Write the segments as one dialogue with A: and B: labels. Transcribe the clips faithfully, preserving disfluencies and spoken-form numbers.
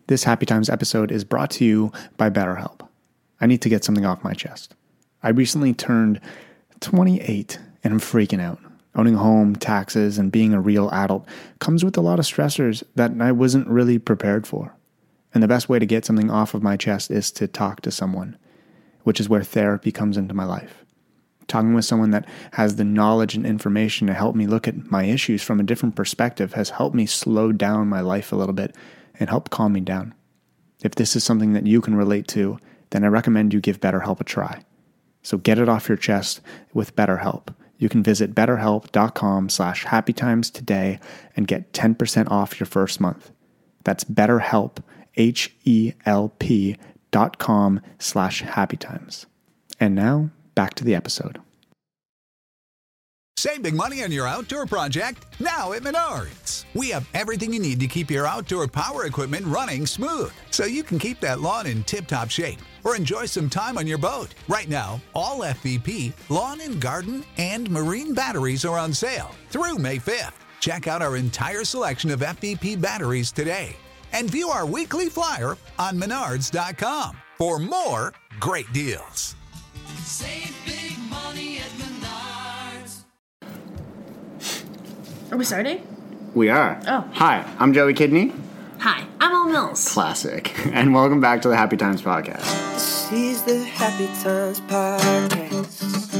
A: This Happy Times episode is brought to you by BetterHelp. I need to get something off my chest. I recently turned twenty-eight and I'm freaking out. Owning a home, taxes, and being a real adult comes with a lot of stressors that I wasn't really prepared for. And the best way to get something off of my chest is to talk to someone, which is where therapy comes into my life. Talking with someone that has the knowledge and information to help me look at my issues from a different perspective has helped me slow down my life a little bit and help calm me down. If this is something that you can relate to, then I recommend you give BetterHelp a try. So get it off your chest with BetterHelp. You can visit betterhelp.com slash happytimes today and get ten percent off your first month. That's BetterHelp, H-E-L-P dot com slash happytimes. And now, back to the episode.
B: Save big money on your outdoor project now at Menards. We have everything you need to keep your outdoor power equipment running smooth so you can keep that lawn in tip-top shape or enjoy some time on your boat. Right now, all F V P, lawn and garden, and marine batteries are on sale through May fifth. Check out our entire selection of F V P batteries today and view our weekly flyer on menards dot com for more great deals.
C: Save big money at Menards.
D: Are we starting?
A: We are.
D: Oh.
A: Hi, I'm Joey Kidney.
D: Hi, I'm Al Mills.
A: Classic. And welcome back to the Happy Times podcast.
E: This is the Happy Times podcast.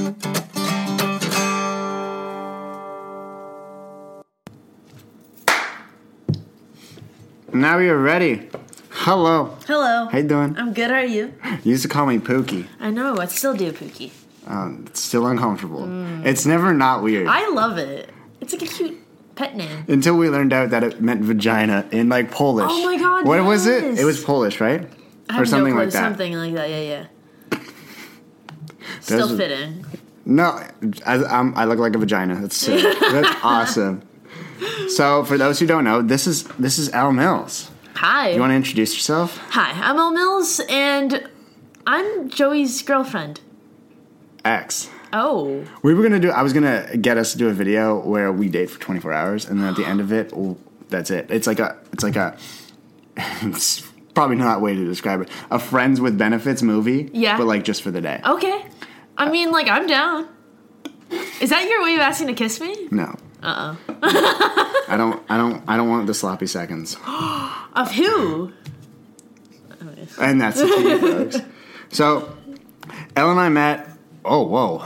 A: Now we are ready. Hello.
D: Hello.
A: How you doing?
D: I'm good, how are you?
A: You used to call me Pookie.
D: I know, I still do, Pookie.
A: Um, it's still uncomfortable. It's never not weird.
D: I love it. It's like a cute pet name.
A: Until we learned out that it meant vagina in like Polish.
D: Oh my God,
A: What was it?
D: yes.
A: It was Polish, right?
D: I have
A: or something
D: no clue,
A: like that.
D: Something like that, yeah, yeah. Still
A: Doesn't-
D: fitting.
A: No, I, I'm, I look like a vagina. That's sick. That's awesome. So, for those who don't know, this is this is Al Mills.
D: Hi.
A: You want to introduce yourself?
D: Hi, I'm Al Mills, and I'm Joey's girlfriend.
A: X.
D: Oh.
A: We were gonna do. I was gonna get us to do a video where we date for twenty-four hours, and then at the end of it, well, that's it. It's like a. It's like a. It's probably not a way to describe it. A friends with benefits movie.
D: Yeah.
A: But like just for the day.
D: Okay. I mean, like, I'm down. Is that your way of asking to kiss me?
A: No.
D: Uh-oh.
A: I don't. I don't. I don't want the sloppy seconds.
D: Of who?
A: And that's the key, folks. So, Elle and I met. Oh, whoa.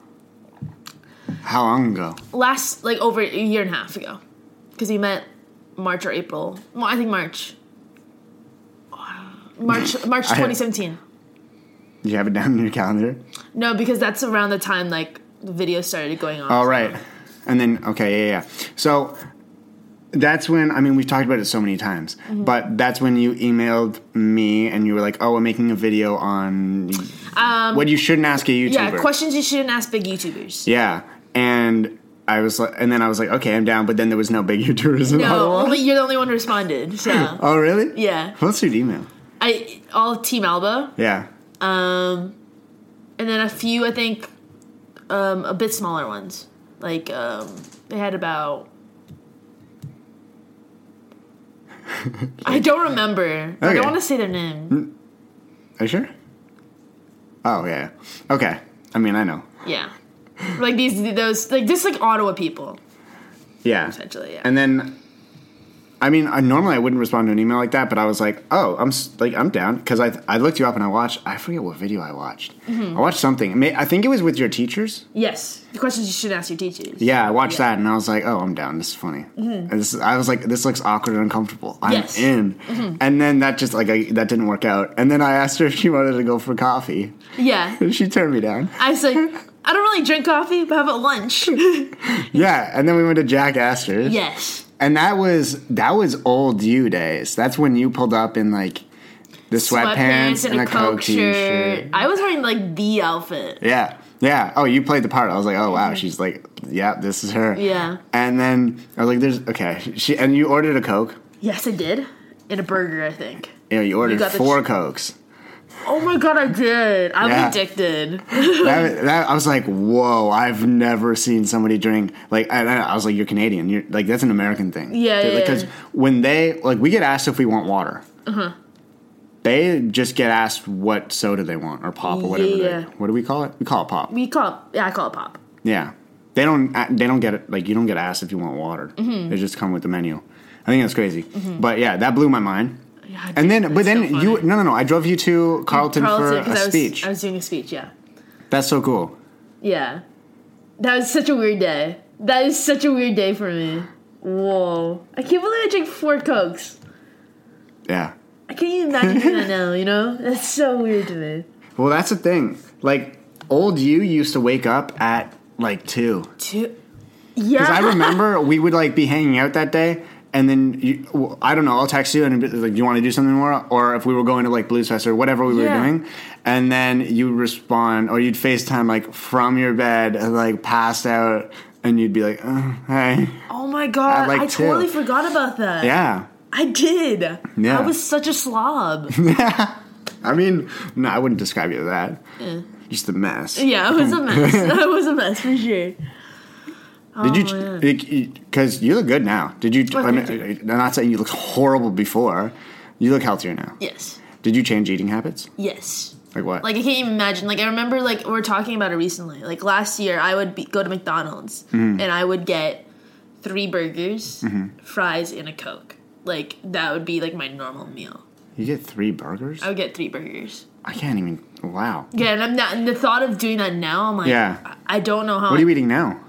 A: How long ago?
D: Last, like, over a year and a half ago. Because we met March or April. Well, I think March. March March twenty seventeen.
A: Do you have it down in your calendar?
D: No, because that's around the time, like, the video started going on.
A: Oh, right. And then, okay, yeah, yeah. So, that's when, I mean, we've talked about it so many times,
D: Mm-hmm.
A: but that's when you emailed me and you were like, oh, I'm making a video on
D: Um,
A: what you shouldn't ask a YouTuber.
D: Yeah, questions you shouldn't ask big YouTubers.
A: Yeah. And I was like, and then I was like, okay, I'm down, but then there was no big YouTubers in
D: No,
A: Ottawa.
D: only, you're the only one who responded, so.
A: Oh, really?
D: Yeah.
A: What's your email?
D: I all Team Alba.
A: Yeah.
D: Um, and then a few, I think, um, a bit smaller ones. Like, um, they had about... I don't remember. I
A: Okay.
D: don't want to say their name.
A: Are you sure? Oh, yeah. Okay. I mean, I know.
D: Yeah. Like, these, those, like, just like Ottawa people,
A: Yeah.
D: essentially, yeah.
A: And then, I mean, I, normally I wouldn't respond to an email like that, but I was like, oh, I'm s- like I'm down because I I looked you up and I watched. I forget what video I watched.
D: Mm-hmm.
A: I watched something. I, may, I think it was with your teachers.
D: Yes. The questions you should ask your teachers.
A: Yeah, I watched
D: Yeah.
A: that and I was like, oh, I'm down. This is funny. And this, I was like, this looks awkward and uncomfortable. I'm
D: Yes.
A: in. And then that just like I, that didn't work out. And then I asked her if she wanted to go for coffee.
D: Yeah.
A: And she turned me down.
D: I was like, I don't really drink coffee, but how about lunch?
A: Yeah, and then we went to Jack Astor's.
D: Yes.
A: And that was that was old you days. That's when you pulled up in like the sweatpants,
D: and, a, Coke,
A: t-shirt.
D: shirt. I was wearing like the outfit.
A: Yeah, yeah. Oh, you played the part. I was like, oh wow, she's like, yeah, this is her.
D: Yeah.
A: And then I was like, there's okay. She and you ordered a Coke.
D: Yes, I did. And a burger, I think.
A: Yeah, you ordered
D: got the
A: four
D: ch-
A: Cokes.
D: Oh my god, I did. I'm
A: Yeah.
D: addicted.
A: that, that, I was like, whoa, I've never seen somebody drink, like, and I was like, you're Canadian. You're like, that's an American thing.
D: Yeah, yeah,
A: Because
D: yeah.
A: when they, like, we get asked if we want water.
D: Uh-huh.
A: They just get asked what soda they want or pop or whatever.
D: Yeah.
A: They, what do we call it? We call it pop.
D: We call it, yeah, I call it pop.
A: Yeah. They don't they don't get it, like, you don't get asked if you want water.
D: Mm-hmm.
A: They just come with the menu. I think that's crazy. Mm-hmm. But yeah, that blew my mind.
D: Yeah,
A: and then, but then
D: so
A: you, no, no, no. I drove you to Carlton,
D: Carlton,
A: for a
D: I was,
A: speech.
D: I was doing a speech, yeah.
A: That's so cool.
D: Yeah. That was such a weird day. That is such a weird day for me. Whoa. I can't believe I drank four Cokes.
A: Yeah.
D: I can't even imagine doing that now, you know? That's so weird to me.
A: Well, that's the thing. Like, old you used to wake up at, like, two.
D: Two? Yeah.
A: Because I remember we would, like, be hanging out that day, and then, you, well, I don't know, I'll text you, and it'd be like, do you want to do something more? Or if we were going to, like, Blues Fest or whatever we
D: Yeah.
A: were doing, and then you'd respond, or you'd FaceTime, like, from your bed, and, like, passed out, and you'd be like, oh, hey.
D: Oh my god,
A: At, like,
D: I
A: two.
D: totally forgot about that.
A: Yeah.
D: I did.
A: Yeah.
D: I was such a slob.
A: I mean, no, I wouldn't describe you as that.
D: Yeah.
A: Just a mess.
D: Yeah, it was a mess. It was a mess for sure.
A: Did
D: Oh, man.
A: you? Because you look good now. Did you?
D: Oh,
A: I mean,
D: thank
A: I'm not saying you looked horrible before. You look healthier now.
D: Yes.
A: Did you change eating habits?
D: Yes.
A: Like what?
D: Like, I can't even imagine. Like, I remember, like, we were talking about it recently. Like, last year, I would be, go to McDonald's,
A: Mm-hmm.
D: and I would get three burgers, fries, and a Coke. Like, that would be, like, my normal meal.
A: You get three burgers?
D: I would get three burgers.
A: I can't even. Wow.
D: Yeah, and I'm not. And the thought of doing that now, I'm like,
A: Yeah.
D: I, I don't know how.
A: What are you eating now?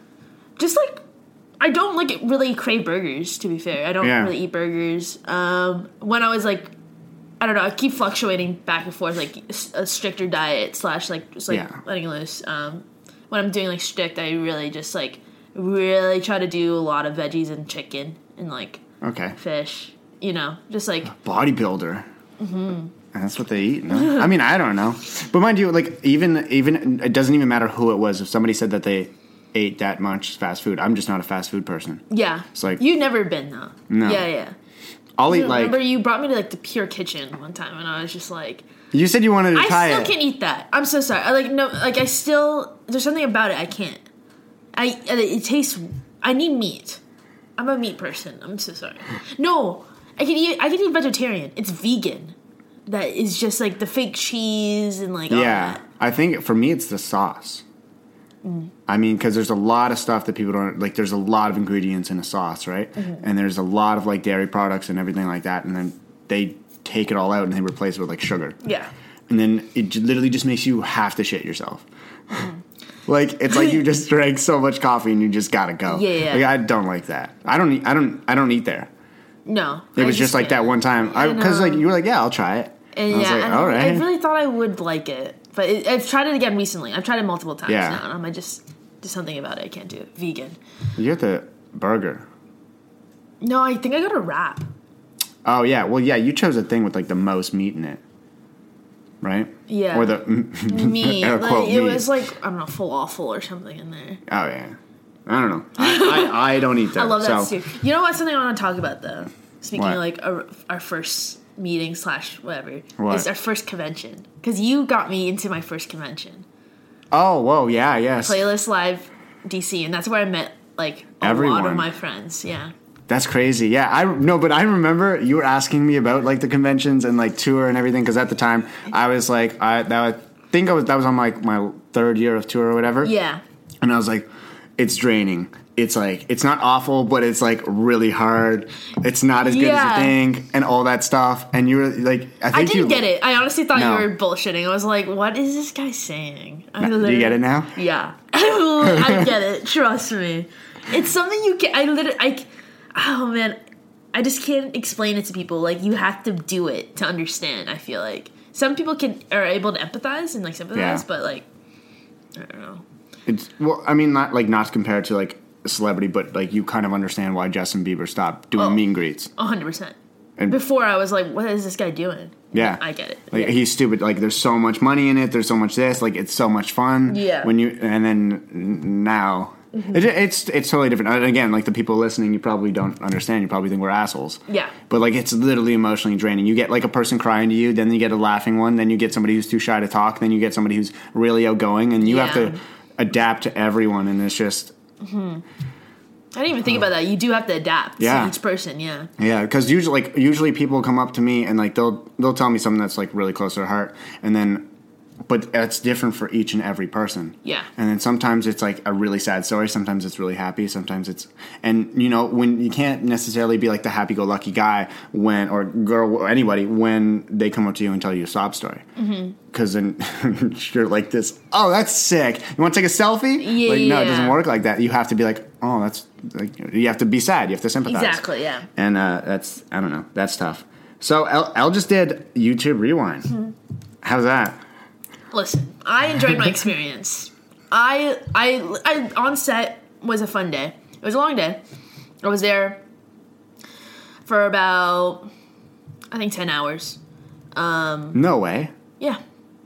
D: Just like, I don't like really crave burgers. To be fair, I don't
A: Yeah.
D: really eat burgers. Um, when I was like, I don't know, I keep fluctuating back and forth, like a stricter diet slash like just like
A: Yeah.
D: letting loose. Um, when I'm doing like strict, I really just like really try to do a lot of veggies and chicken and like
A: Okay.
D: fish. You know, just like
A: Bodybuilder. Mm-hmm. That's what they eat. No? I mean, I don't know. But mind you, like even even it doesn't even matter who it was. If somebody said that they ate that much fast food, I'm just not a fast food person.
D: yeah.
A: It's like-
D: you've never been though.
A: No.
D: Yeah, yeah.
A: I'll eat
D: You
A: like.
D: remember you brought me to like the Pure Kitchen one time, and I was just like,
A: You said you wanted to
D: I
A: try
D: still
A: it.
D: can't eat that. I'm so sorry. I like no, like I still. There's something about it I can't. I it tastes. I need meat. I'm a meat person. I'm so sorry. No, I can eat. I can eat vegetarian. It's vegan. That is just like the fake cheese and like all
A: Yeah,
D: that.
A: I think for me it's the sauce.
D: Mm.
A: I mean, because there's a lot of stuff that people don't like. There's a lot of ingredients in a sauce, right?
D: Mm-hmm.
A: And there's a lot of like dairy products and everything like that, and then they take it all out and they replace it with like sugar.
D: Yeah.
A: And then it j- literally just makes you have to shit yourself.
D: Mm-hmm.
A: Like it's like you just drank so much coffee and you just gotta go.
D: Yeah, yeah.
A: Like, I don't like that. I don't. Eat, I don't. I don't eat there.
D: No.
A: It
D: I
A: was just, like that
D: can't.
A: one time. I
D: I
A: Because like
D: know.
A: you were like, yeah, I'll try it.
D: And
A: I was
D: yeah,
A: like,
D: and
A: all
D: I-
A: right.
D: I really thought I would like it, but it, I've tried it again recently. I've tried it multiple times
A: Yeah.
D: now, and I'm just just something about it. I can't do it. Vegan.
A: You get the burger.
D: No, I think I got a wrap.
A: Oh yeah, well yeah, you chose a thing with like the most meat in it, right?
D: Yeah.
A: Or the
D: Me,
A: air
D: like,
A: quote
D: it
A: meat.
D: was like I don't know, falafel or something in there.
A: Oh yeah, I don't know. I, I, I don't eat that.
D: I love that
A: so.
D: too. You know what's something I want to talk about though? Speaking
A: What?
D: of like our, our first meeting slash whatever,
A: What?
D: is our first convention because you got me into my first convention,
A: Oh whoa, yeah, yes.
D: Playlist Live D C, and that's where I met like a lot
A: Everyone.
D: of my friends. Yeah.
A: That's crazy. Yeah, I no, but I remember you were asking me about like the conventions and like tour and everything because at the time I was like I that I think I was that was on like my third year of tour or whatever.
D: Yeah.
A: And I was like, it's draining. It's like it's not awful, but it's like really hard. It's not as good
D: Yeah.
A: as you think, and all that stuff. And you were like, I think
D: I didn't
A: you
D: get it. I honestly thought
A: No.
D: you were bullshitting. I was like, what is this guy saying? I
A: Do you
D: literally-
A: get it now?
D: Yeah. I get it. Trust me. It's something you can I literally I oh man. I just can't explain it to people. Like you have to do it to understand, I feel like. Some people can are able to empathize and like sympathize,
A: Yeah.
D: but like I don't know.
A: It's well, I mean, not like not compared to like a celebrity, but like you kind of understand why Justin Bieber stopped doing
D: Oh.
A: meet and greets.
D: A hundred percent.
A: And-
D: Before I was like, what is this guy doing?
A: Yeah,
D: I get it.
A: Like
D: Yeah.
A: he's stupid. Like there's so much money in it. There's so much this. Like it's so much fun.
D: Yeah.
A: When you and then n- now. It, it's it's totally different. And again, like the people listening, you probably don't understand. You probably think we're assholes.
D: Yeah.
A: But like it's literally emotionally draining. You get like a person crying to you, then you get a laughing one, then you get somebody who's too shy to talk, then you get somebody who's really outgoing, and you have
D: Yeah.
A: to adapt to everyone. And it's just
D: I I didn't even think about that. You do have to adapt
A: Yeah.
D: to each person, yeah.
A: Yeah, because usually, like, usually people come up to me and like they'll they'll tell me something that's like really close to their heart, and then, but it's different for each and every person.
D: Yeah.
A: And then sometimes it's like a really sad story. Sometimes it's really happy. Sometimes it's, and you know, when you can't necessarily be like the happy-go-lucky guy when or girl or anybody when they come up to you and tell you a sob story. Because then you're like this. Oh, that's sick. You want to take a selfie?
D: Yeah,
A: Like, no, it doesn't
D: yeah.
A: work like that. You have to be like, oh, that's like you have to be sad. You have to sympathize.
D: Exactly, yeah.
A: And uh, that's I don't know. That's tough. So Elle, Elle just did YouTube Rewind.
D: Mm-hmm.
A: How's that?
D: Listen, I enjoyed my experience. I, I, I, on set was a fun day. It was a long day. I was there for about, I think, ten hours.
A: No way.
D: Yeah,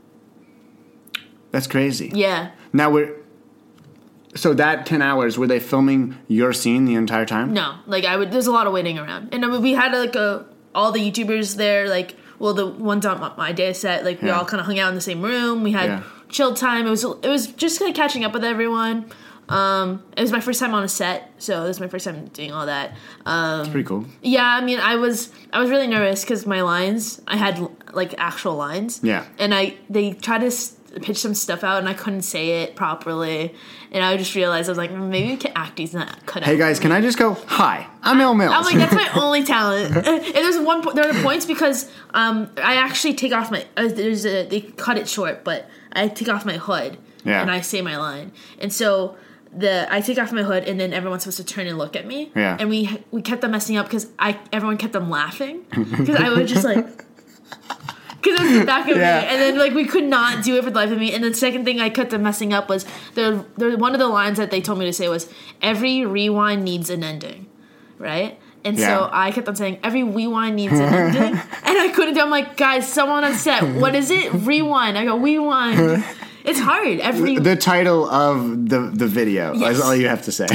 A: That's crazy.
D: yeah.
A: Now we're. So that ten hours, were they filming your scene the entire time?
D: No, like I would. There's a lot of waiting around, and I mean, we had like a all the YouTubers there. Like, well, the ones on my, my day set, like we
A: Yeah.
D: all kind of hung out in the same room. We had
A: Yeah.
D: chill time. It was it was just kind of catching up with everyone. Um, it was my first time on a set, so this is my first time doing all that. Um,
A: It's pretty cool.
D: Yeah, I mean, I was I was really nervous because my lines, I had like actual lines.
A: Yeah.
D: And I they tried to s- pitch some stuff out, and I couldn't say it properly, and I just realized I was like, "Mm, maybe acting's not cut out.
A: Hey guys,
D: for
A: can
D: me."
A: I just go? Hi, I'm Elle Mills.
D: I'm like, that's my only talent. And there's one, po- there are points because um, I actually take off my. Uh, there's a they cut it short, but I take off my hood
A: Yeah.
D: and I say my line, and so the I take off my hood, and then everyone's supposed to turn and look at me.
A: Yeah.
D: And we we kept them messing up because I everyone kept them laughing because I was just like. Because it was the back of
A: Yeah.
D: me, and then like we could not do it for the life of me. And the second thing I kept them messing up was the, the one of the lines that they told me to say was every rewind needs an ending, right? And
A: Yeah.
D: so I kept on saying every rewind needs an ending, and I couldn't do. I'm like, guys, someone on set, what is it? Rewind. I go rewind. It's hard. Every
A: The title of the the video
D: Yes.
A: is all you have to say.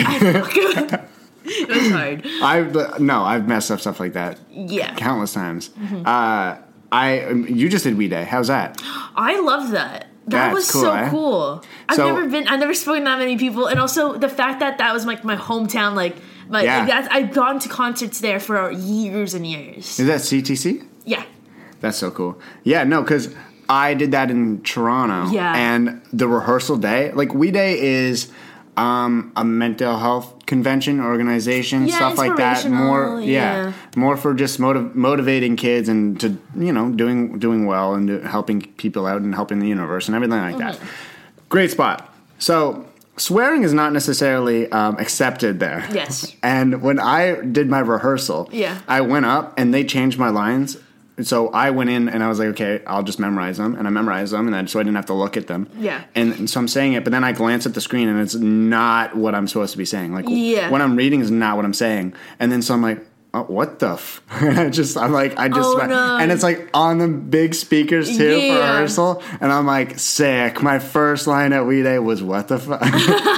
D: it was hard.
A: I've no, I've messed up stuff like that
D: Yeah,
A: countless times.
D: Mm-hmm.
A: Uh, I um, you just did We Day. How's that?
D: I love that. That
A: That's
D: was
A: cool,
D: so
A: eh?
D: cool. I've
A: So-
D: never been. I've never spoken to that many people, and also the fact that that was like my hometown. Like, my,
A: Yeah.
D: that's, I've gone to concerts there for years and years.
A: Is that C T C?
D: Yeah,
A: That's so cool. Yeah, no, because I did that in Toronto.
D: Yeah.
A: And the rehearsal day, like We Day is um, a mental health convention organization,
D: Yeah,
A: stuff like that. More,
D: inspirational,
A: yeah,
D: yeah.
A: more for just motiv- motivating kids and to you know doing doing well and do, helping people out and helping the universe and everything like that.
D: Mm-hmm.
A: Great spot. So swearing is not necessarily um, accepted there.
D: Yes.
A: And when I did my rehearsal,
D: Yeah.
A: I went up and they changed my lines. So I went in and I was like, okay, I'll just memorize them, and I memorized them, and then so I didn't have to look at them.
D: Yeah.
A: And, and so I'm saying it, but then I glance at the screen and it's not what I'm supposed to be saying. Like
D: Yeah.
A: what I'm reading is not what I'm saying. And then so I'm like, oh, what the? F-? And I just I'm like I just
D: Oh,
A: went,
D: no.
A: and it's like on the big speakers too for
D: Yeah.
A: rehearsal, and I'm like sick. My first line at We Day was what the fuck.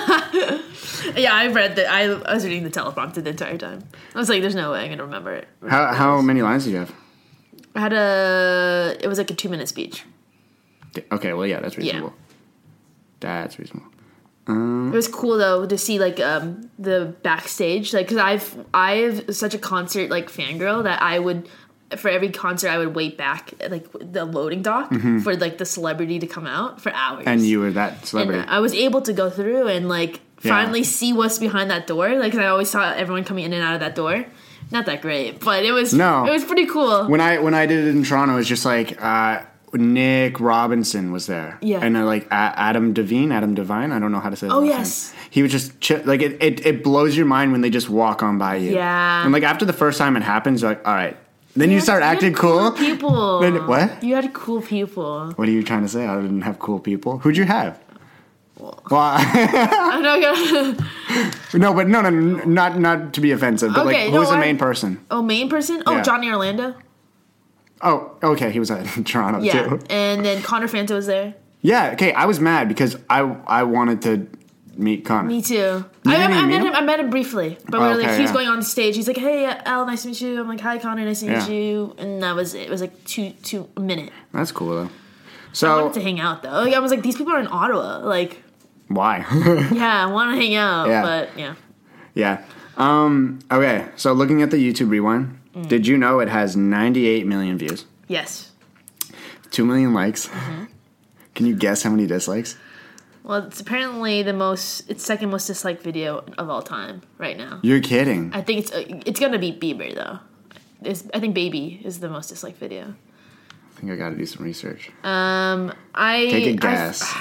D: yeah. I read that. I, I was reading the teleprompter the entire time. I was like, "There's no way I'm gonna remember it."
A: how how many lines did you have?
D: I had a. It was like a two minute speech.
A: Okay, well yeah, that's reasonable. That's reasonable.
D: It was cool though to see like um, the backstage, like because I've I've such a concert like fangirl that I would for every concert I would wait back at, like the loading dock for like the celebrity to come out for hours.
A: And you were that
D: and
A: celebrity.
D: I was able to go through and like
A: Yeah.
D: finally see what's behind that door. Like 'cause I always saw everyone coming in and out of that door. Not that great, but it was
A: No.
D: it was pretty cool.
A: When I when I did it in Toronto, it was just like uh, Nick Robinson was there,
D: Yeah.
A: and uh, like a- Adam Devine, Adam Devine. I don't know how to say. his
D: Oh,
A: last
D: yes.
A: name. He was just chi- like it, it. It blows your mind when they just walk on by you.
D: Yeah.
A: and like after the first time it happens, you're like, all right. Then you,
D: had-
A: start
D: had
A: acting cool.
D: People.
A: Then what?
D: You had cool people.
A: What are you trying to say? I didn't have cool people. Who'd you have? Well,
D: I know.
A: no, but no, no, no, not not to be offensive, but
D: Okay,
A: like,
D: no,
A: who's the
D: I-
A: main person?
D: Oh, main person? Oh,
A: Yeah.
D: Johnny Orlando.
A: Oh, okay, he was at Toronto
D: Yeah,
A: too.
D: and then Connor Fanta was there.
A: Yeah, okay, I was mad because I I wanted to meet Connor.
D: Me too.
A: You
D: I,
A: didn't
D: I
A: even
D: met
A: meet
D: him.
A: him?
D: I met him briefly, but we were
A: Okay,
D: like, he was
A: yeah.
D: going on stage. He's like, "Hey, Al, nice to meet you." I'm like, "Hi, Connor, nice to meet
A: Yeah.
D: you." And that was it. It was like two two a minute.
A: That's cool though.
D: I
A: So
D: wanted to hang out though. Like, I was like, these people are in Ottawa. Like,
A: why?
D: yeah, I want to hang out,
A: Yeah.
D: but yeah.
A: yeah. Um. Okay. So looking at the YouTube Rewind,
D: Mm.
A: did you know it has ninety-eight million views,
D: Yes.
A: two million likes?
D: Mm-hmm.
A: Can you guess how many dislikes?
D: Well, it's apparently the most. It's second most disliked video of all time right now.
A: You're kidding.
D: I think it's uh, it's gonna be Bieber though. It's, I think Baby is the most disliked video.
A: I think I got to do some research.
D: Um, I
A: Take a
D: I-
A: guess.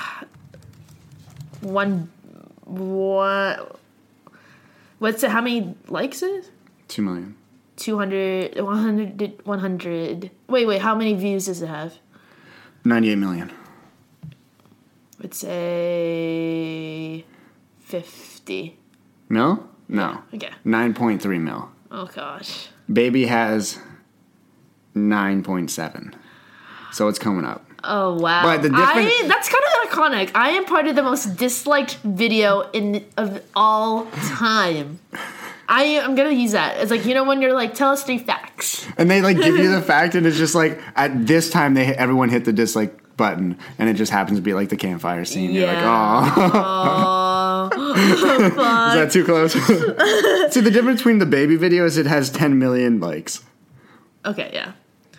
D: one what? What's it? How many likes it is?
A: Two million.
D: two hundred, one hundred, one hundred. Wait, wait. How many views does it have?
A: Ninety-eight million.
D: Let's say fifty.
A: Mil? No.
D: Okay.
A: Nine point three mil.
D: Oh gosh.
A: Baby has nine point seven. So it's coming up.
D: Oh wow.
A: But the difference-
D: I, that's kind of iconic. I am part of the most disliked video in of all time. I am gonna use that. It's like, you know, when you're like, tell us three facts.
A: And they like give you the fact, and it's just like at this time they everyone hit the dislike button, and it just happens to be like the campfire scene. You're like,
D: Yeah.
A: oh, is that too close? See, the difference between the Baby video is it has ten million likes.
D: Okay, yeah.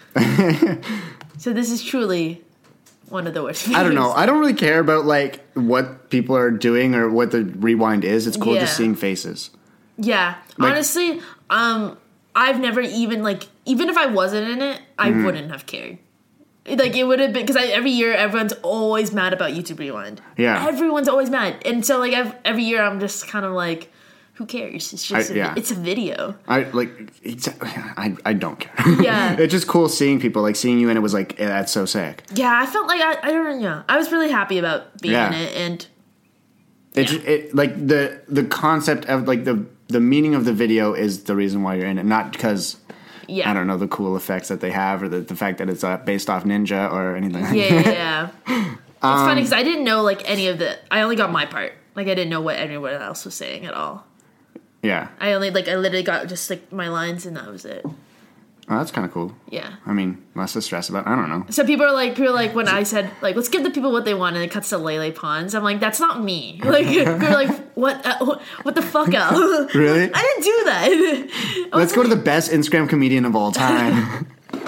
D: So this is truly one of the worst videos.
A: I don't know. I don't really care about like what people are doing or what the Rewind is. It's cool
D: Yeah.
A: just seeing faces.
D: Yeah,
A: Like-
D: honestly, um, I've never even like even if I wasn't in it, I
A: Mm-hmm.
D: wouldn't have cared. Like it would have been because every year everyone's always mad about YouTube Rewind.
A: Yeah.
D: everyone's always mad, and so like I've, every year I'm just kind of like, who cares? It's just
A: I-
D: a,
A: yeah.
D: it's a video.
A: I like. It's, I I don't care.
D: Yeah.
A: It's just cool seeing people like seeing you, and it was like, eh, that's so sick.
D: Yeah, I felt like I I don't know. I was really happy about being
A: Yeah.
D: in it, and
A: It, it like the the concept of like the the meaning of the video is the reason why you're in it, not because
D: yeah,
A: I don't know the cool effects that they have or the, the fact that it's uh, based off Ninja or anything. Like
D: Yeah,
A: that.
D: yeah, yeah. It's funny because I didn't know like any of the. I only got my part. Like I didn't know what anyone else was saying at all.
A: Yeah,
D: I only like I literally got just like my lines and that was it.
A: oh, that's kind of cool.
D: Yeah.
A: I mean, less to stress about. I don't know.
D: So people are like, people are like, when I said like, let's give the people what they want, and it cuts to Lele Pons. I'm like, that's not me. Like, people are like, what? Uh, what- what the fuck out?
A: Really?
D: I didn't do that. I
A: Let's
D: was
A: go to the
D: like,
A: best Instagram comedian of all time.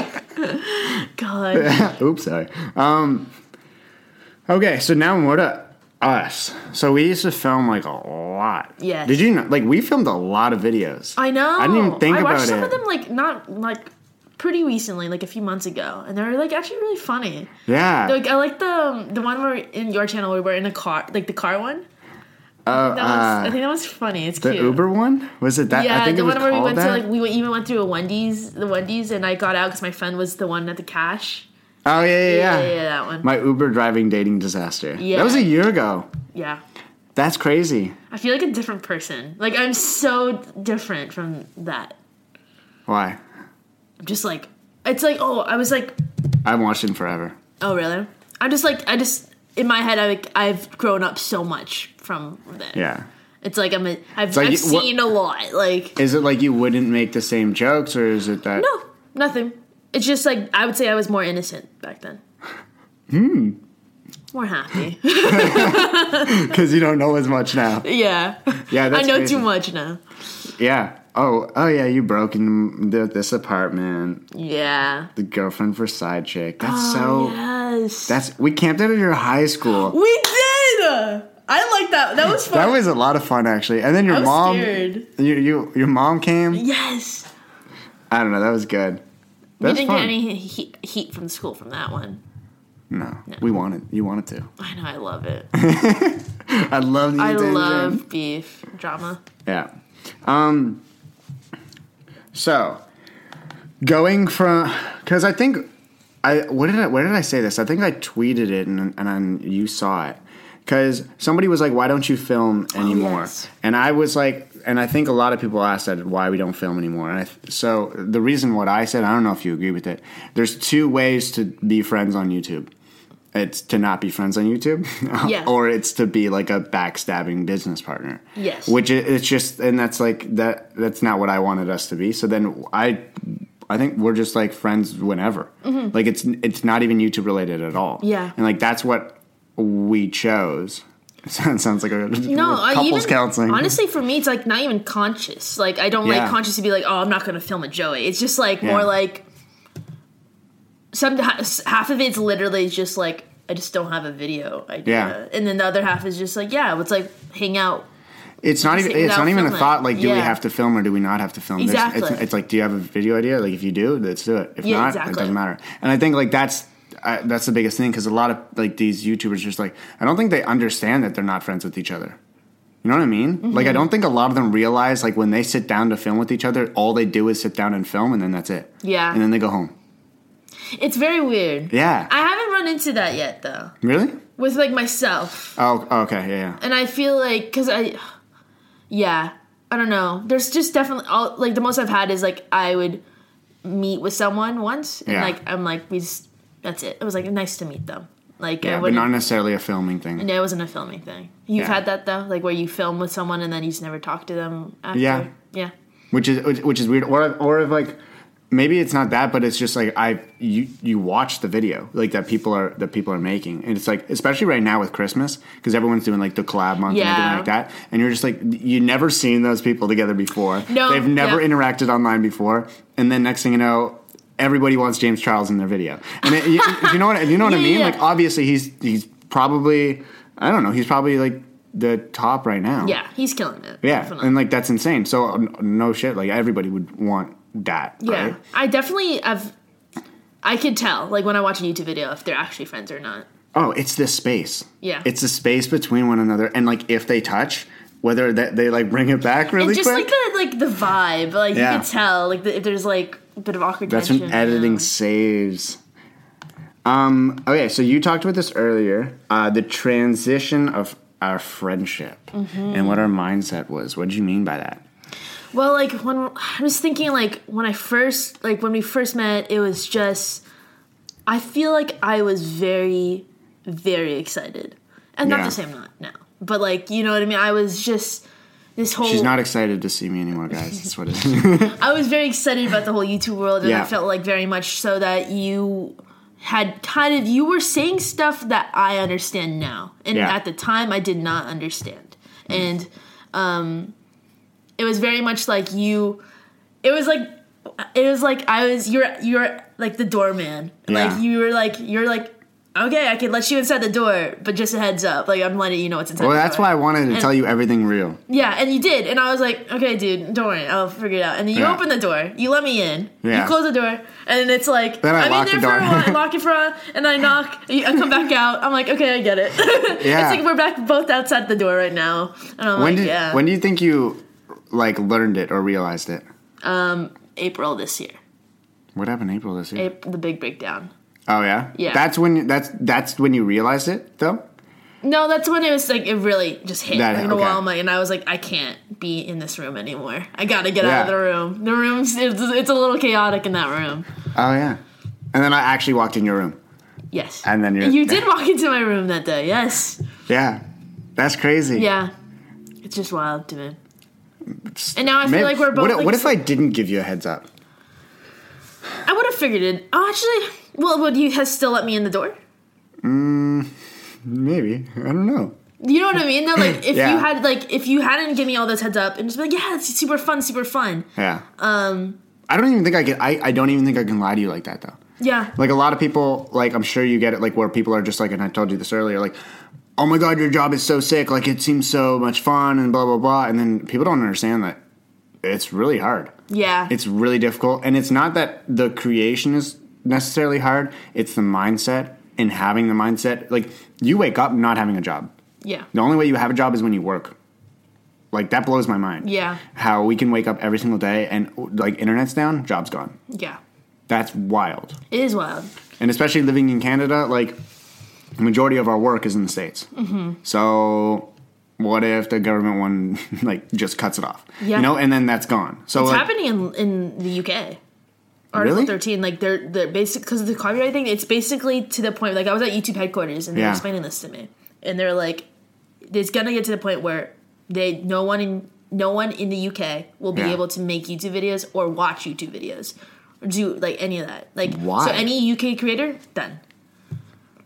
D: God.
A: Oops, sorry. Um, okay, so now more to us. So we used to film like a lot.
D: Yes.
A: Did you know? Like we filmed a lot of videos.
D: I know.
A: I didn't even think
D: I watched
A: about
D: some
A: it.
D: of them like not like pretty recently, like a few months ago, and they were like actually really funny.
A: Yeah.
D: Like I like the the one where in your channel where we're in a car, like the car one.
A: Oh,
D: That was,
A: uh,
D: I think that was funny. It's
A: the
D: cute.
A: Uber one? Was it that?
D: Yeah,
A: I think
D: the
A: it was
D: one where we
A: called
D: went
A: that.
D: to like we went- even went through a Wendy's, the Wendy's, and I got out because my friend was the one at the cash.
A: oh yeah, yeah, yeah.
D: Yeah, yeah, yeah, that one.
A: My Uber driving dating disaster.
D: Yeah.
A: That was a year ago.
D: Yeah,
A: That's crazy.
D: I feel like a different person. Like I'm so different from that.
A: Why?
D: I'm just like it's like oh I was like
A: I haven't watched it in forever.
D: oh really? I'm just like I just in my head I like, I've grown up so much from then.
A: Yeah.
D: It's like I'm a, I've,
A: like
D: I've
A: you- what-
D: seen a lot. Like
A: Is it like you wouldn't make the same jokes, or is it that?
D: no, nothing. It's just like I would say I was more innocent back then.
A: Hmm.
D: More happy.
A: Because you don't know as much now.
D: Yeah.
A: Yeah, that's
D: I know
A: crazy.
D: too much now.
A: Yeah. Oh, oh yeah. You broke in the, this apartment.
D: Yeah.
A: The girlfriend for side chick. That's
D: Oh,
A: so.
D: yes.
A: That's we camped out at your high school.
D: we did. I like that. That was fun.
A: That was a lot of fun, actually. And then your
D: I was
A: mom,
D: scared.
A: You, you, your mom came.
D: Yes.
A: I don't know. That was good. That's
D: we didn't
A: fun.
D: get any heat, heat from school from that one.
A: No, we wanted. You wanted to.
D: I know. I love it.
A: I love the
D: I
A: attention.
D: love beef drama.
A: Yeah. Um. So, going from because I think I what did I where did I say this? I think I tweeted it and and then you saw it because somebody was like, "Why don't you film anymore?"
D: yes.
A: And I was like, and I think a lot of people asked that why we don't film anymore. And I, so the reason what I said, I don't know if you agree with it. There's two ways to be friends on YouTube. It's to not be friends on YouTube,
D: Yeah.
A: or it's to be like a backstabbing business partner.
D: Yes.
A: Which it, it's just, and that's like that. That's not what I wanted us to be. So then I, I think we're just like friends whenever. Like it's it's not even YouTube related at all.
D: Yeah.
A: And like that's what we chose. It sounds like a
D: No, I
A: couples
D: even,
A: counseling.
D: honestly, for me, it's like not even conscious. Like I don't
A: Yeah.
D: like consciously be like, oh, I'm not going to film a Joey. It's just like
A: Yeah.
D: more like some half of it's literally just like I just don't have a video idea,
A: Yeah.
D: and then the other half is just like yeah, it's like hang out.
A: It's not even.
D: Sit
A: It's
D: without
A: not even a
D: filming.
A: thought. Like, do we
D: Yeah.
A: have to film or do we not have to film? There's-
D: Exactly.
A: It's, it's like, do you have a video idea? Like, if you do, let's do it. If
D: Yeah,
A: not,
D: exactly.
A: it doesn't matter. And I think like that's I, that's the biggest thing because a lot of like these YouTubers just like I don't think they understand that they're not friends with each other. You know what I mean?
D: Mm-hmm.
A: Like, I don't think a lot of them realize like when they sit down to film with each other, all they do is sit down and film, and then that's it.
D: Yeah.
A: And then they go home.
D: It's very weird.
A: Yeah.
D: I haven't run into that yet though
A: Really?
D: with like myself,
A: Oh, okay. Yeah, yeah.
D: and I feel like because I, yeah, I don't know. There's just definitely all, like the most I've had is like I would meet with someone once, and
A: Yeah.
D: like I'm like we just that's it. It was like nice to meet them. Like I
A: Yeah, but
D: wouldn't.
A: not necessarily a filming thing.
D: No, it wasn't a filming thing. You've
A: Yeah.
D: had that though, like where you film with someone and then you just never talk to them after.
A: Yeah.
D: Yeah.
A: Which is which, which is weird, or or if like maybe it's not that, but it's just like I you you watch the video like that people are that people are making, and it's like especially right now with Christmas because everyone's doing like the collab month and
D: Yeah.
A: everything like that, and you're just like you never seen those people together before.
D: No,
A: they've never
D: yeah.
A: interacted online before, and then next thing you know. Everybody wants James Charles in their video, and it, you, you know what you know what I
D: Yeah,
A: mean.
D: yeah.
A: Like obviously he's he's probably I don't know he's probably like the top right now.
D: Yeah, he's killing it.
A: Yeah,
D: definitely.
A: and like that's insane. So n- no shit, like everybody would want that.
D: Yeah,
A: right?
D: I definitely have. I could tell, like when I watch a YouTube video, if they're actually friends or not.
A: Oh, it's this space.
D: Yeah.
A: it's the space between one another, and like if they touch, whether that they like bring it back really
D: And just
A: quick.
D: like the like the vibe, like
A: Yeah.
D: you could tell, like the, if there's like a bit of awkward
A: That's
D: tension.
A: when editing
D: you know.
A: saves. Um. Okay, so you talked about this earlier. Uh, the transition of our friendship
D: Mm-hmm.
A: and what our mindset was. What did you mean by that?
D: Well, like when I was thinking, like when I first, like when we first met, it was just. I feel like I was very, very excited, and not
A: Yeah.
D: to say I'm not now, but like you know what I mean. I was just this whole.
A: She's not excited to see me anymore, guys. That's what it is.
D: I was very excited about the whole YouTube world, and
A: Yeah.
D: I felt like very much so that you had kind of you were saying stuff that I understand now, and
A: Yeah.
D: at the time I did not understand, and um, it was very much like you. It was like it was like I was you're you're like the doorman,
A: Yeah.
D: like you were like you're like. Okay, I can let you inside the door, but just a heads up. Like, I'm letting you know what's inside
A: Well,
D: the
A: that's
D: door.
A: why I wanted to
D: And-
A: tell you everything real.
D: Yeah, and you did. And I was like, okay, dude, don't worry. I'll figure it out. And then you
A: Yeah.
D: open the door. You let me in.
A: Yeah.
D: You close the door. And it's like,
A: Then I
D: I'm
A: lock
D: in
A: the
D: there for
A: door.
D: a while. I lock it for a while. And I knock. I come back out. I'm like, okay, I get it.
A: Yeah.
D: It's like we're back both outside the door right now. And I'm
A: When
D: like,
A: did
D: yeah.
A: when do you think you like learned it or realized it?
D: April this year.
A: What happened in April this year?
D: April, the big breakdown.
A: Oh yeah,
D: Yeah.
A: That's when that's that's when you realized it though.
D: No, that's when it was like, it really just hit.
A: That-
D: Like, in a
A: okay.
D: while, I'm like, and I was like, I can't be in this room anymore. I gotta get
A: Yeah.
D: out of the room. The room's, it's, it's a little chaotic in that room.
A: Oh yeah, and then I actually walked in your room.
D: Yes.
A: And then you're-
D: You did walk into my room that day, yes.
A: Yeah, that's crazy.
D: Yeah. It's just wild to me. And now I feel
A: Man,
D: like we're both.
A: What, if-
D: like,
A: what if I didn't give you a heads up?
D: I would have figured it. Oh, actually, well, would you have still let me in the door?
A: Maybe I don't know.
D: You know what I mean? Though, like if
A: Yeah.
D: you had, like if you hadn't given me all those heads up and just be like, yeah, it's super fun, super fun.
A: Yeah. Um. I don't even think I can. I, I don't even think I can lie to you like that though.
D: Yeah.
A: Like a lot of people, like I'm sure you get it, like where people are just like, and I told you this earlier, like, oh my god, your job is so sick, like it seems so much fun, and blah blah blah, and then people don't understand that it's really hard.
D: Yeah.
A: It's really difficult, and it's not that the creation is necessarily hard. It's the mindset and having the mindset. Like you wake up not having a job.
D: yeah.
A: The only way you have a job is when you work. Like that blows my mind.
D: Yeah.
A: How we can wake up every single day and like internet's down, job's gone.
D: Yeah.
A: That's wild.
D: It is wild.
A: And especially living in Canada, like the majority of our work is in the States. Mm-hmm. So what if the government one like just cuts it off?
D: Yeah.
A: You know, and then that's gone. So
D: It's
A: like,
D: happening in in the U K. Article
A: Really?
D: thirteen, like they're they're basic because of the copyright thing. It's basically to the point. Like I was at YouTube headquarters and they were
A: Yeah.
D: explaining this to me, and they're like, it's gonna get to the point where they no one in no one in the U K will be
A: Yeah.
D: able to make YouTube videos or watch YouTube videos or do like any of that. Like
A: Why?
D: so, any U K creator done.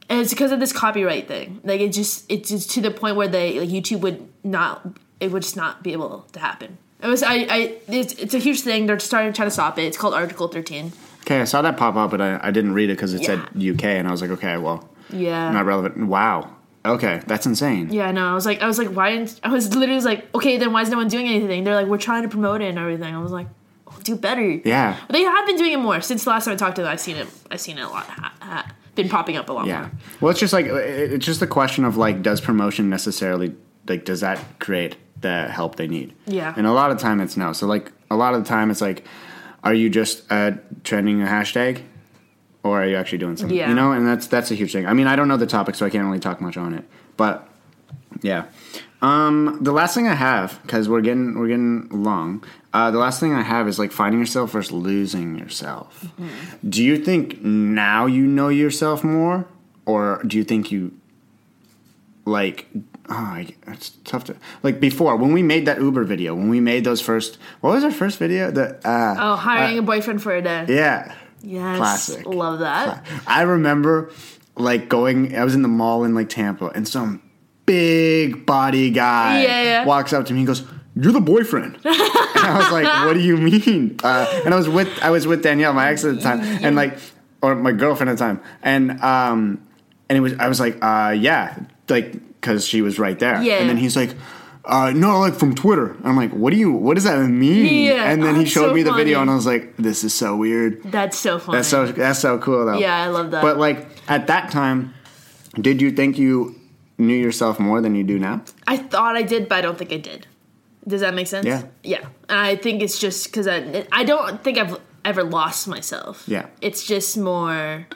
D: And it's because of this copyright thing. Like it just it's just to the point where they like YouTube would not it would just not be able to happen. It was I I it's, it's a huge thing. They're starting to try to stop it. It's called Article thirteen.
A: Okay, I saw that pop up, but I, I didn't read it because it
D: Yeah.
A: said U K, and I was like, okay, well,
D: Yeah.
A: not relevant. Wow. Okay, that's insane.
D: Yeah, no, I was like, I was like, why didn't I was literally was like, okay, then why is no one doing anything? They're like, we're trying to promote it and everything. I was like, oh, do better.
A: Yeah.
D: But they have been doing it more since the last time I talked to them. I've seen it. I've seen it a lot. Ha, ha, been popping up a lot
A: Yeah.
D: more.
A: Well, it's just like it- it's just the question of like, does promotion necessarily like does that create the help they need?
D: Yeah.
A: And a lot of the time it's no. So like a lot of the time it's like, are you just uh, trending a hashtag, or are you actually doing something?
D: Yeah.
A: You know, and that's that's a huge thing. I mean, I don't know the topic, so I can't really talk much on it. But yeah. Um, the last thing I have, because we're getting we're getting long. Uh, the last thing I have is like finding yourself versus losing yourself.
D: Mm-hmm.
A: Do you think now you know yourself more, or do you think you like? Oh, I, it's tough to like before when we made that Uber video. When we made those first, what was our first video? The uh,
D: Oh, hiring
A: uh,
D: a boyfriend for a day.
A: yeah,
D: Yes.
A: classic.
D: Love that.
A: I remember like going. I was in the mall in like Tampa, and some big body guy
D: Yeah, yeah.
A: walks up to me and goes, "You're the boyfriend." And I was like, "What do you mean?" Uh, and I was with I was with Danielle, my ex at the time, and like, or my girlfriend at the time, and um, and it was I was like, uh, "Yeah," like because she was right there.
D: Yeah.
A: And then he's like, Uh, no, like from Twitter. And I'm like, what do you? What does that mean?
D: Yeah.
A: And then
D: Oh,
A: he
D: it's
A: showed
D: so
A: me the video,
D: funny.
A: and I was like, this is so weird.
D: That's so funny.
A: That's so that's so cool though.
D: Yeah, I love that.
A: But like at that time, did you think you knew yourself more than you do now?
D: I thought I did, but I don't think I did. Does that make sense?
A: Yeah.
D: Yeah. I think it's just because I, I don't think I've ever lost myself.
A: Yeah.
D: It's just more,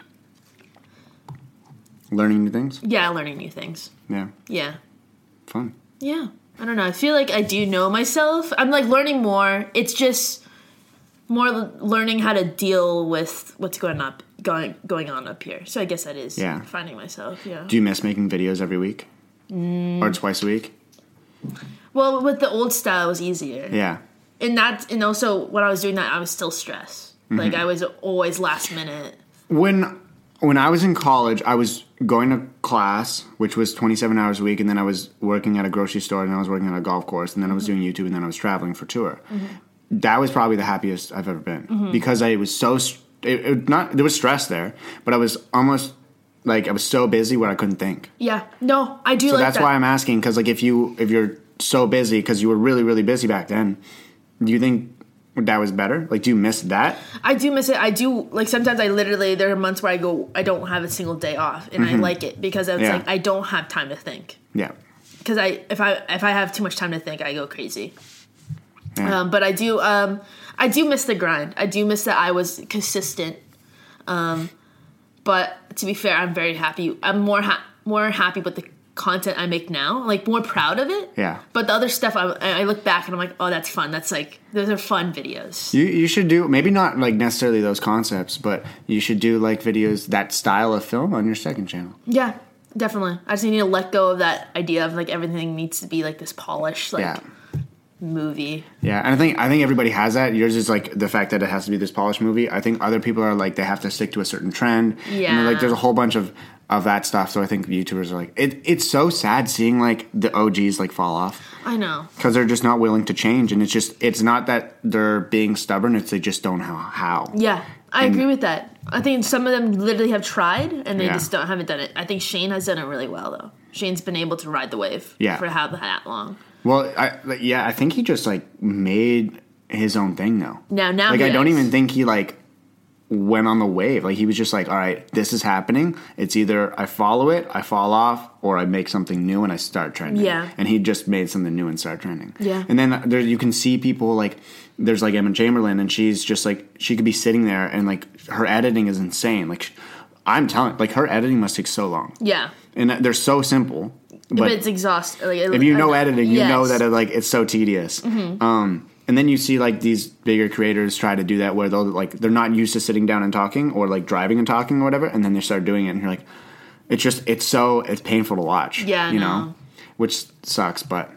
A: Learning new things.
D: yeah, learning new things.
A: Yeah,
D: Yeah.
A: fun.
D: Yeah. I don't know. I feel like I do know myself. I'm like learning more. It's just more l- learning how to deal with what's going up, going going on up here. So I guess that is
A: Yeah.
D: finding myself. Yeah.
A: Do you miss making videos every week
D: Mm.
A: or twice a week?
D: Well, with the old style, it was easier.
A: Yeah,
D: And that, and also when I was doing that, I was still stressed.
A: Mm-hmm.
D: Like I was always last minute.
A: when when I was in college, I was going to class, which was twenty-seven hours a week, and then I was working at a grocery store, and I was working at a golf course, and then I was doing YouTube, and then I was traveling for tour. That was probably the happiest I've ever been because I was so st- it, it not there was stress there, but I was almost like I was so busy where I couldn't think.
D: Yeah. No, I do
A: So
D: like
A: that's
D: that.
A: why I'm asking, because like if you if you're so busy because you were really really busy back then, do you think that was better? Like, do you miss that?
D: I do miss it. I do like sometimes I literally there are months where I go I don't have a single day off, and I like it because it's
A: Yeah.
D: like I don't have time to think.
A: Yeah.
D: Because I if I if I have too much time to think, I go crazy.
A: Yeah.
D: Um, but I do um, I do miss the grind. I do miss that I was consistent. Um, but to be fair, I'm very happy. I'm more ha- more happy with the content I make now. Like more proud of it.
A: Yeah.
D: But the other stuff, I, I look back and I'm like, oh, that's fun. That's like those are fun videos.
A: You you should do maybe not like necessarily those concepts, but you should do like videos that style of film on your second channel.
D: Yeah, definitely. I just need to let go of that idea of like everything needs to be like this polished like
A: Yeah.
D: movie.
A: Yeah, and I think I think everybody has that. Yours is like the fact that it has to be this polished movie. I think other people are like they have to stick to a certain trend.
D: Yeah.
A: And like there's a whole bunch of of that stuff. So I think YouTubers are like it. It's so sad seeing like the O Gs like fall off
D: I know.
A: because they're just not willing to change. And it's just it's not that they're being stubborn. It's they just don't know how.
D: Yeah, I
A: And-
D: agree with that. I think some of them literally have tried and they
A: Yeah.
D: just don't haven't done it. I think Shane has done it really well though. Shane's been able to ride the wave
A: Yeah.
D: for how that long.
A: Well, I like, yeah, I think he just like made his own thing though.
D: Now, now
A: like
D: he
A: I don't
D: is.
A: even think he like went on the wave. Like he was just like, all right, this is happening. It's either I follow it, I fall off, or I make something new and I start trending.
D: Yeah.
A: And he just made something new and started trending.
D: Yeah.
A: And then there you can see people like there's like Emma Chamberlain, and she's just like she could be sitting there and like her editing is insane. Like sh- I'm telling, like her editing must take so long,
D: Yeah,
A: and they're so simple.
D: but,
A: But
D: it's exhausting. Like,
A: if you know editing, you know
D: Yes.
A: that it, like it's so tedious.
D: Mm-hmm.
A: Um, and then you see like these bigger creators try to do that where they'll like they're not used to sitting down and talking or like driving and talking or whatever, and then they start doing it, and you're like, it's just it's so it's painful to watch.
D: Yeah, I
A: you
D: know.
A: know, which sucks, but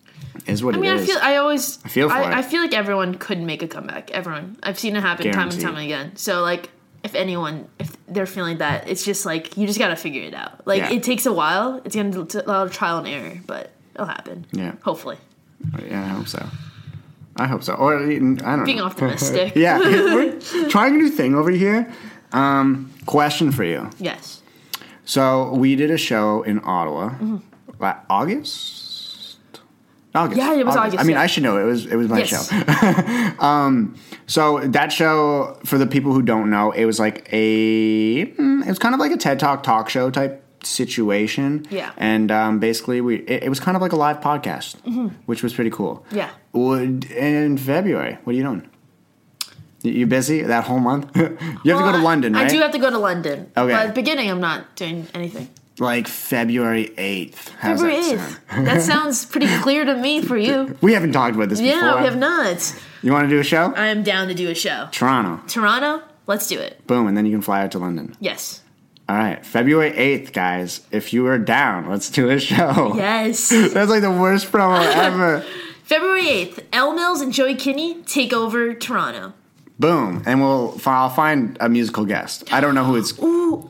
A: is what
D: I mean,
A: it
D: I
A: is.
D: feel I always
A: I feel for
D: I,
A: it.
D: I feel like everyone could make a comeback. Everyone, I've seen it happen time and
A: Guaranteed.
D: time again. So like, if anyone, if they're feeling that, it's just like, you just got to figure it out. Like,
A: Yeah.
D: it takes a while. It's going to be a lot of trial and error, but it'll happen.
A: Yeah.
D: Hopefully.
A: Yeah, I hope so. I hope so. Or, I don't know.
D: Being optimistic.
A: Yeah, we're trying a new thing over here. Um, question for you.
D: Yes.
A: So we did a show in Ottawa, mm-hmm. la- August. August.
D: Yeah, it was August,
A: I mean,
D: yeah.
A: I should know. It was it was my
D: Yes.
A: show. um, so that show, for the people who don't know, it was like a mm, it was kind of like a TED Talk talk show type situation.
D: Yeah.
A: And um, basically, we it, it was kind of like a live podcast,
D: Mm-hmm.
A: which was pretty cool.
D: Yeah.
A: Would in February? What are you doing? You you busy that whole month? You have to go
D: Well,
A: to London,
D: I
A: right?
D: do have to go to London.
A: Okay.
D: But at the beginning, I'm not doing anything.
A: Like February eighth. How's
D: February
A: that
D: eighth.
A: sound?
D: That sounds pretty clear to me for you.
A: We haven't talked about this before.
D: Yeah, we have not.
A: You want to do a show?
D: I am down to do a show.
A: Toronto.
D: Toronto, let's do it.
A: Boom, and then you can fly out to London.
D: Yes.
A: All right, February eighth, guys. If you are down, let's do a show.
D: Yes.
A: That's like the worst promo ever.
D: February eighth, Elle Mills and Joey Kinney take over Toronto.
A: Boom, and we'll I'll find a musical guest. I don't know who it's.
D: Ooh.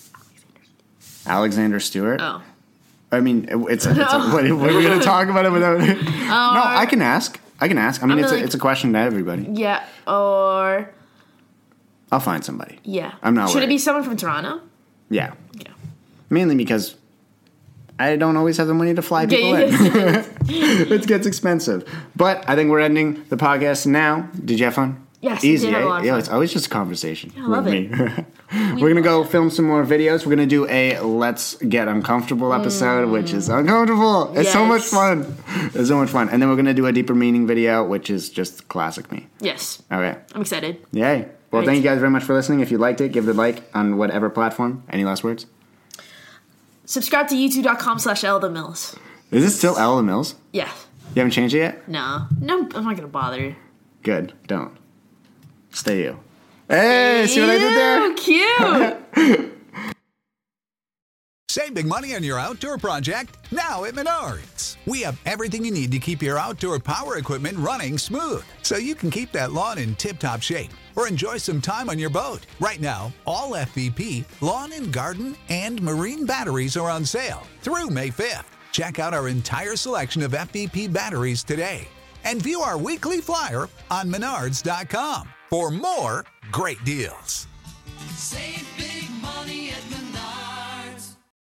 A: Alexander Stewart.
D: Oh.
A: I mean, it's, a, it's a, what, what are we going to talk about it without? no, I can ask. I can ask. I mean,
D: I'm
A: it's a,
D: like-
A: it's a question to everybody.
D: Yeah, or...
A: I'll find somebody.
D: Yeah.
A: I'm not
D: Should it
A: worried.
D: be someone from Toronto?
A: Yeah,
D: Yeah.
A: mainly because I don't always have the money to fly people
D: Yeah,
A: in.
D: yeah.
A: It gets expensive. But I think we're ending the podcast now. Did you have fun?
D: Yes, I
A: Easy,
D: did have
A: eh?
D: a lot of
A: Yeah,
D: fun.
A: it's always just a conversation.
D: I love
A: with
D: it.
A: me. We're going to go film some more videos. We're going to do a Let's Get Uncomfortable episode, which is uncomfortable. It's so much
D: Yes.
A: fun. It's so much fun. And then we're going to do a deeper meaning video, which is just classic me.
D: Yes.
A: Okay.
D: I'm excited.
A: Yay. Well,
D: Right.
A: thank you guys very much for listening. If you liked it, give it a like on whatever platform. Any last words?
D: Subscribe to youtube.com slash Elda Mills.
A: Is it still Ella Mills?
D: Yeah.
A: You haven't changed it yet?
D: No. No, I'm not going to bother.
A: Good. Don't. Stay you. Hey, see what I did there?
D: Ew, cute.
B: Save big money on your outdoor project now at Menards. We have everything you need to keep your outdoor power equipment running smooth so you can keep that lawn in tip-top shape or enjoy some time on your boat. Right now, all F V P, lawn and garden, and marine batteries are on sale through May fifth. Check out our entire selection of F V P batteries today and view our weekly flyer on menards dot com for more great deals.
C: Save